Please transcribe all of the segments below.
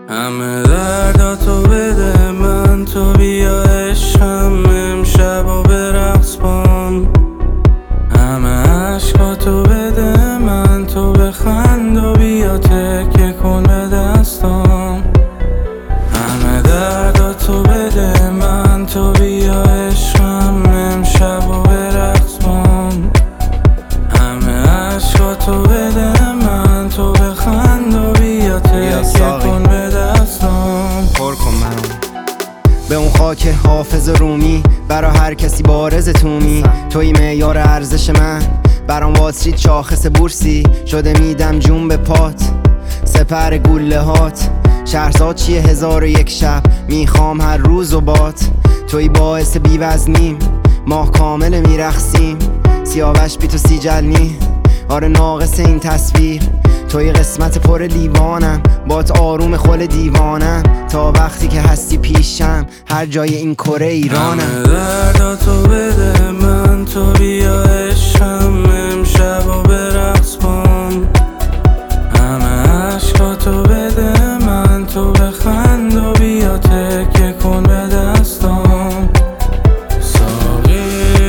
همه درداتو بده من، تو بیا عشقم امشب و به رقص بام. همه عشقاتو بده من، تو بخند و بیا تکیه کن به دستام. همه درداتو بده من، تو بیا عشقم امشب و به رقص بام. همه عشقاتو بده من، تو بخند و بیا تکیه کن به دستام. پر کن منو به اون خاک حافظ رومی، برا هر کسی بارز تومی. توی معیار ارزش من، برام واترید شاخص بورسی شده. میدم جون به پات سپر گوله هات. شهرزاد چیه 1001 شب، میخوام هر روز و بات. توی باعث بیوزنیم، ماه کامل میرخسیم. سیاوش بی تو سیجلنی، آره ناقص این تصویر. توی قسمت پر لیوانم، بات آروم خل دیوانم. تا وقتی که هستی پیشم، هر جای این کره ایرانم. همه درداتو بده من، تو بیا عشقم امشب و به رقص بام. همه عشقاتو بده من، تو بخند و بیا تکیه کن به دستام. ساقی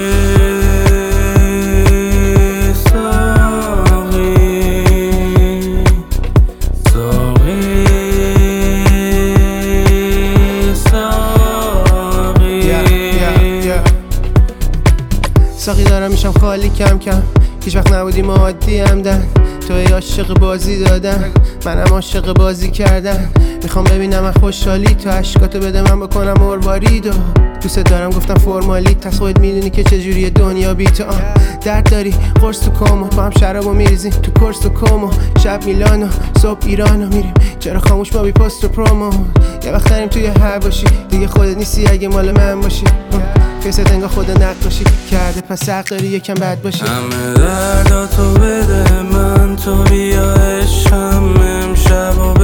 ساقی ساقی ساقی دارم میشم خالی کم کم، هیچ وقت نبودی ما عادی همدن. توی عاشق بازی دادن، منم عاشق بازی کردن. میخوام ببینم من خوشحالی، تو عشقاتو بده من بکنم مروارید. و دوست دارم گفتم فرمالی، تس خودت میدونی که چجوریه دنیا بی تو. درد داری قرص تو کامو، با هم شرابو میریزیم تو کورس و کومو. شب میلانو صبح ایرانو میریم، چرا خاموش ما بی پست و پرومو. یه وقت داریم توی هر باشی، دیگه خودت نیستی اگه مال من باشی. فیست انگار خود نقاشی کرده، پس حق داری یکم بد باشی. همه درداتو بده من، تو بیا عشقم امشب و